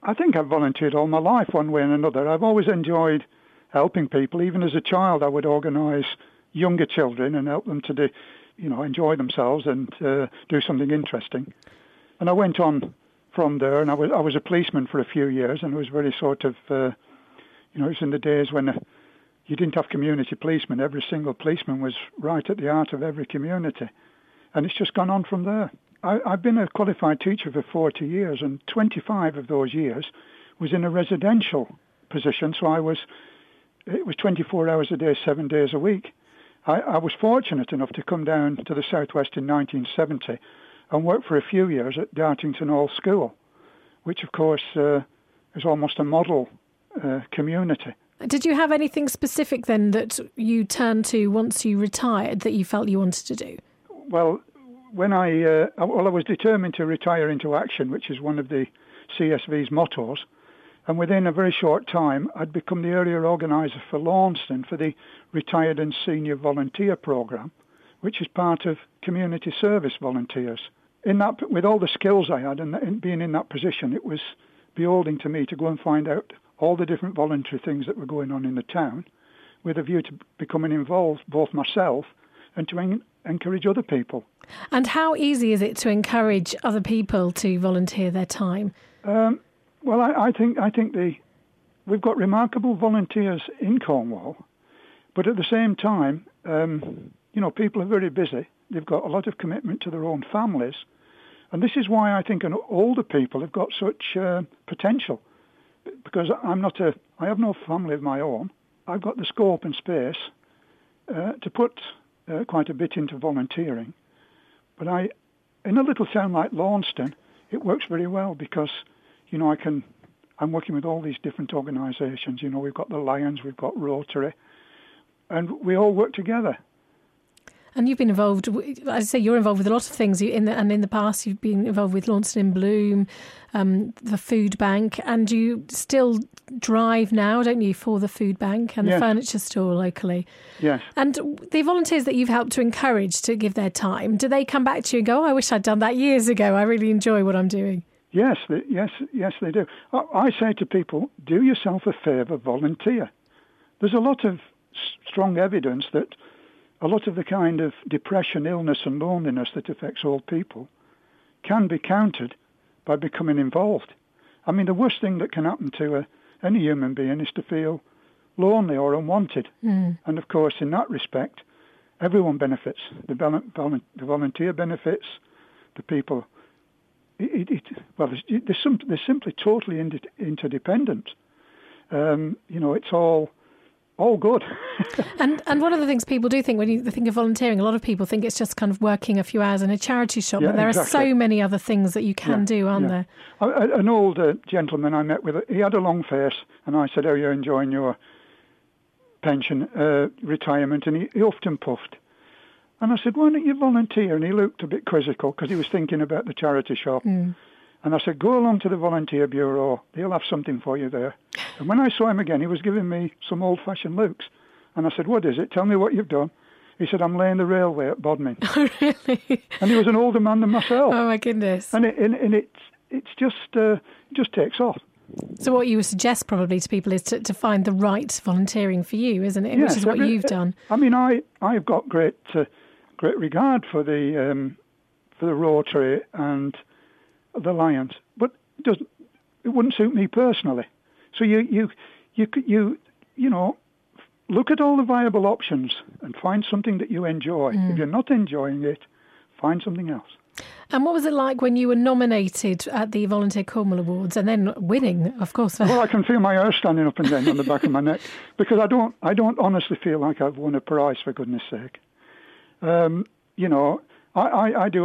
I think I've volunteered all my life one way and another. I've always enjoyed helping people. Even as a child, I would organise younger children and help them to enjoy themselves and do something interesting. And I went on from there, and I was a policeman for a few years, and it was very sort of, it was in the days when you didn't have community policemen. Every single policeman was right at the heart of every community. And it's just gone on from there. I've been a qualified teacher for 40 years, and 25 of those years was in a residential position, so it was 24 hours a day, 7 days a week. I was fortunate enough to come down to the Southwest in 1970 and work for a few years at Dartington Hall School, which of course is almost a model community. Did you have anything specific then that you turned to once you retired that you felt you wanted to do? Well, when I was determined to retire into action, which is one of the CSV's mottos, and within a very short time, I'd become the area organiser for Launceston for the Retired and Senior Volunteer Programme, which is part of community service volunteers. In that, with all the skills I had and being in that position, it was beholding to me to go and find out all the different voluntary things that were going on in the town, with a view to becoming involved, both myself and to encourage other people. And how easy is it to encourage other people to volunteer their time? Well, I think we've got remarkable volunteers in Cornwall, but at the same time, people are very busy. They've got a lot of commitment to their own families, and this is why I think older people have got such potential. Because I have no family of my own. I've got the scope and space to put quite a bit into volunteering. But in a little town like Launceston, it works very well because, I'm working with all these different organisations. We've got the Lions, we've got Rotary, and we all work together. And you've been involved, as I say, you're involved with a lot of things. In the past, you've been involved with Launceston in Bloom, the food bank, and you still drive now, don't you, for the food bank and the furniture store locally? Yes. And the volunteers that you've helped to encourage to give their time, do they come back to you and go, "Oh, I wish I'd done that years ago. I really enjoy what I'm doing"? Yes, they do. I say to people, do yourself a favour, volunteer. There's a lot of strong evidence that a lot of the kind of depression, illness and loneliness that affects old people can be countered by becoming involved. I mean, the worst thing that can happen to any human being is to feel lonely or unwanted. And of course, in that respect, everyone benefits. The volunteer benefits, the people. They're simply totally interdependent. It's all good. and one of the things people do think when you think of volunteering, a lot of people think it's just kind of working a few hours in a charity shop, but there are so many other things that you can do, aren't there? An old gentleman I met with, he had a long face, and I said, "How are you enjoying your pension, retirement?" And he huffed and puffed. And I said, "Why don't you volunteer?" And he looked a bit quizzical because he was thinking about the charity shop. And I said, "Go along to the volunteer bureau. They'll have something for you there." And when I saw him again, he was giving me some old-fashioned looks. And I said, "What is it? Tell me what you've done." He said, "I'm laying the railway at Bodmin." Oh, really? And he was an older man than myself. Oh, my goodness. And it's just takes off. So what you would suggest probably to people is to find the right volunteering for you, isn't it? Yes, which is what you've done. I mean, I've got great regard for the Rotary and the Lions, but it wouldn't suit me personally. So you look at all the viable options and find something that you enjoy. If you're not enjoying it, find something else. And what was it like when you were nominated at the Volunteer Cornwall Awards and then winning, of course? Well, I can feel my hair standing up and down on the back of my neck because I don't honestly feel like I've won a prize, for goodness sake. I do a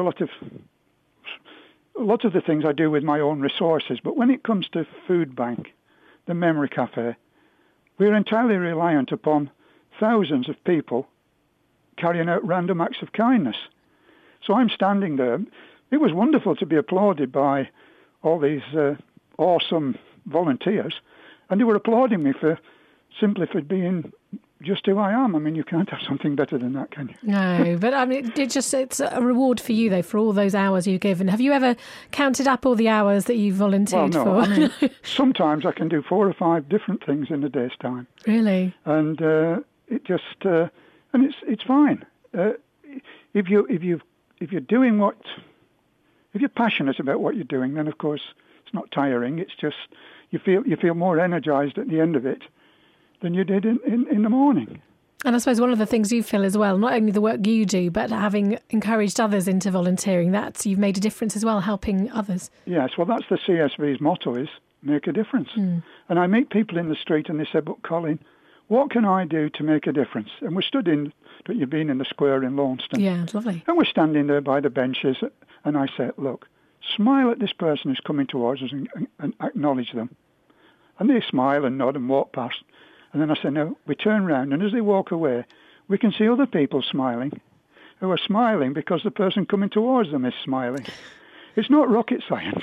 lot of the things I do with my own resources, but when it comes to food bank, the Memory Cafe, we're entirely reliant upon thousands of people carrying out random acts of kindness. So I'm standing there. It was wonderful to be applauded by all these awesome volunteers, and they were applauding me simply for being just who I am. I mean, you can't have something better than that, can you? No, but I mean, it's a reward for you, though, for all those hours you've given. Have you ever counted up all the hours that you've volunteered for? I mean, sometimes I can do 4 or 5 different things in a day's time. Really? And it just, and it's fine. If you're doing if you're passionate about what you're doing, then of course it's not tiring. It's just you feel more energized at the end of it than you did in the morning. And I suppose one of the things you feel as well, not only the work you do, but having encouraged others into volunteering, that you've made a difference as well, helping others. Yes, well, that's the CSV's motto, is make a difference. And I meet people in the street and they say, but Colin, what can I do to make a difference? And we're stood you've been in the square in Launceston. Yeah, it's lovely. And we're standing there by the benches and I say, look, smile at this person who's coming towards us and acknowledge them. And they smile and nod and walk past. And then I say, no, we turn round, and as they walk away, we can see other people smiling, who are smiling because the person coming towards them is smiling. It's not rocket science.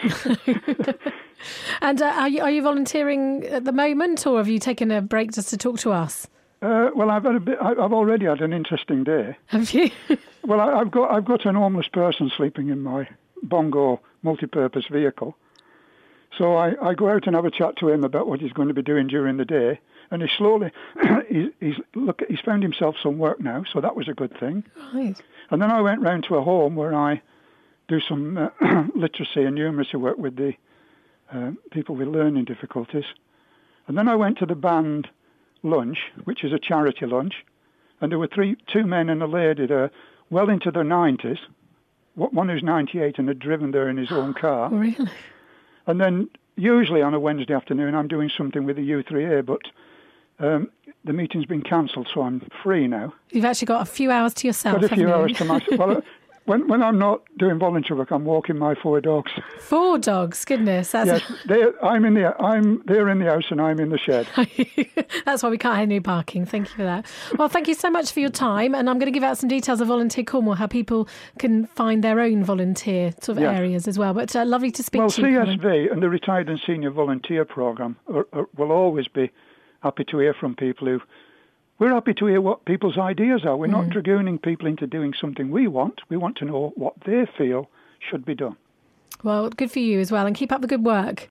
And are you volunteering at the moment, or have you taken a break just to talk to us? Well, I've already had an interesting day. Have you? Well, I've got an homeless person sleeping in my Bongo multi-purpose vehicle. So I go out and have a chat to him about what he's going to be doing during the day. And he slowly, he's found himself some work now, so that was a good thing. Right. And then I went round to a home where I do some literacy and numeracy work with the people with learning difficulties. And then I went to the band lunch, which is a charity lunch, and there were 2 men and a lady there, well into their 90s. One who's 98 and had driven there in his own car. Really? And then usually on a Wednesday afternoon I'm doing something with the U3A, but the meeting's been cancelled, so I'm free now. You've actually got a few hours to yourself, Got a few hours to myself. Well, when I'm not doing volunteer work, I'm walking my 4 dogs. 4 dogs, goodness. Yes, they're in the house and I'm in the shed. That's why we can't have any parking. Thank you for that. Well, thank you so much for your time, and I'm going to give out some details of Volunteer Cornwall, how people can find their own volunteer sort of areas as well. But lovely to speak to you. Well, CSV and the Retired and Senior Volunteer Programme will always be happy to hear from people we're happy to hear what people's ideas are. We're not dragooning people into doing something we want. We want to know what they feel should be done. Well, good for you as well, and keep up the good work.